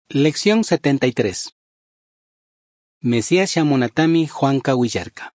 Lección 73. Mesías shamunatami Juanka willarka.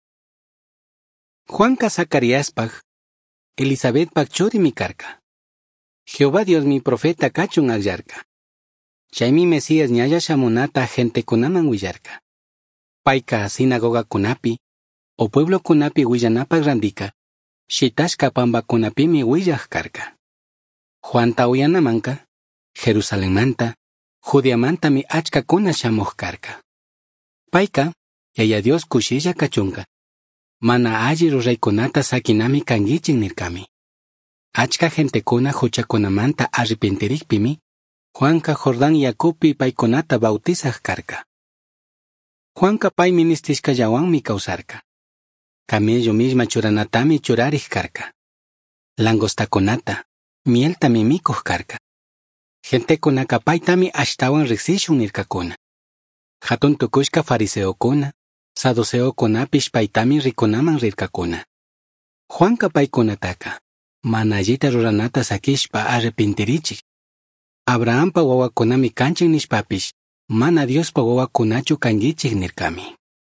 Juanka Zacariaspaj, Elizabethpaj churimi karka. Jehová Dios mi profeta kachun agyarka. Chaymi Mesías ñalla shamunata gentekunaman willarka. Payka sinagoga kunapi, o pueblo kunapi willanapaj randika, shitashka pambakunapimi willaj karka. Juanta uyanamanka, Jerusalenmanta, Judeamantami achkakuna shamuj karka. Payka, yaya Dios kushilla kachunka. Mana alli ruraykunata sakinami kangichin nirkami. Achka gentekuna huchakunamanta arrepentirikpimi, Juanka Jordán yakupi paykunata bautizaj karka. Juanka pay ministishkallawanmi kawsarka. Camello misma churanatami churarij karka. Langostakunata, mieltami mikuj karka. Gentekunaka paytami ashtawan riksishun nirkakuna. Hatun tukushka fariseokuna, saduceokunapish paytami rikunaman rirkakuna. Juanka paykunataka, mana allita ruranata sakishpa arrepentirichik. Abrahampa wawakunami kanchik nishpapish, mana Diospa wawakunachu kangichik nirkami.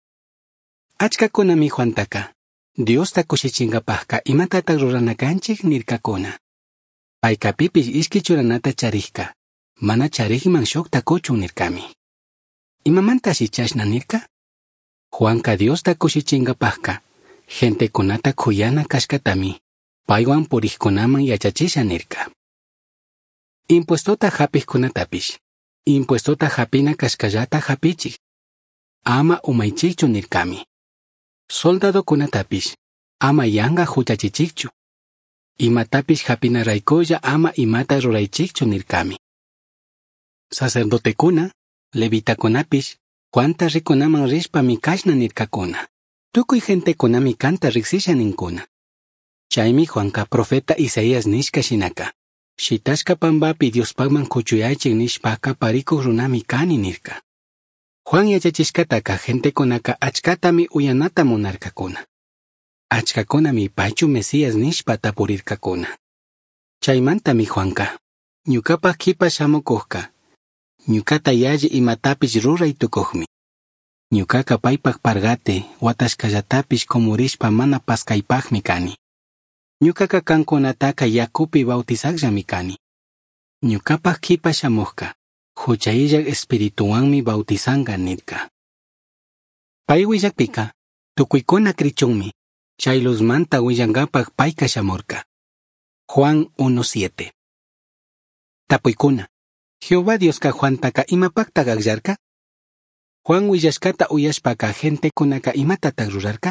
Achkakunami Juantaka, Diosta kushichinkapajka imatata ruranakanchik nirkakuna. Paykapipish ishki churanata charikka, mana charikman shukta kuchun nirkami. ¿Imamanta shichashna nirka? Juanka Diosta kushichinkapajka, gentekunata kuyana kashkatami, paywan purikkunaman yachachisha nirka. Impuestota hapikkunatapish, impuestota hapina kashkallata hapichik. Ama umaychikchu nirkami. Soldadokunatapish, ama yanga huchachichikchu. Imatapish hapinaraykulla ama imata ruraychikchu nirkami. Sacerdotekuna, levitakunapish, Juanta rikunaman rishpami kashna nirkakuna. Tukuy gentekunami kanta riksisha ninkuna. Chaymi Juanka profeta Isaías nishka shinaka. Shitashka pambapi Diospagman kuchuyaychik nishpaka parikuq runami kani nirka. Juan yachachishkataka gentekunaka achkatami uyanata munarkakuna. Achkakunami paychu Mesías nishpa tapurirkakuna. Chaymantami Juanka, ñukapaj kipa shamukuqka. Ñukata yalli imatapish ruray tukuqmi. Ñukaka paypaq pargate, watashkallatapish komurishpa mana paskaypaqmi kani. Ñukaka kankunataka yakupi bautizaqllami kani. Ñukapaq kipa shamuqka, huchayllak espirituwanmi bautizanqa nirka. Pay willakpika, tukuykuna krichunmi, chay luzmanta willankapaq payka shamurka. Juan 1:7. Tapuykuna, Jehová Dioska Juantaka imapaqta agyarka? Juan willashkata uyashpaka gentekunaka imatataq rurarka?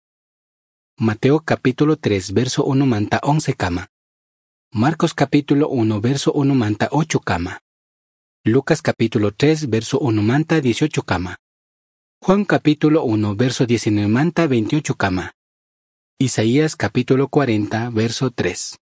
Mateo capítulo 3 verso 1 manta 11 kama. Marcos capítulo 1 verso 1 manta 8 kama. Lucas capítulo 3 verso 1 manta 18 kama. Juan capítulo 1 verso 19 manta 28 kama. Isaías capítulo 40 verso 3.